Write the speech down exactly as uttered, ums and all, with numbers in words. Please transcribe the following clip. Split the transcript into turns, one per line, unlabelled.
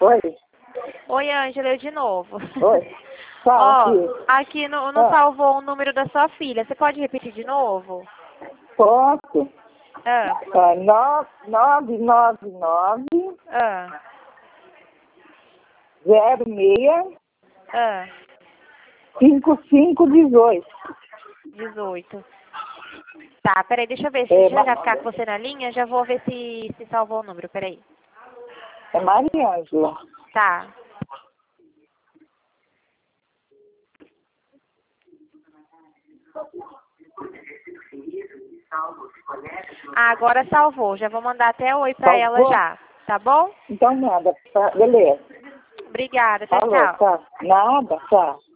Oi.
Oi, Ângela, eu de novo.
Oi.
Ó,
Fala,
aqui não, não
Ah.
salvou o número da sua filha. Você pode repetir de novo?
Posso?
Ah,
É nove nove nove
ah,
zero seis
ah,
cinco cinco dezoito.
dezoito. Tá, peraí, deixa eu ver. Se
É,
deixa eu
Ma-
já ficar com você na linha, já vou ver se, se salvou o número. Peraí.
é Maria Ângela.
Tá. Ah, agora salvou. Já vou mandar até oi pra ela
Salvou?
já. Tá bom?
Então nada, tá, beleza.
Obrigada. Tchau,
Falou,
tchau.
tá. Nada, tá.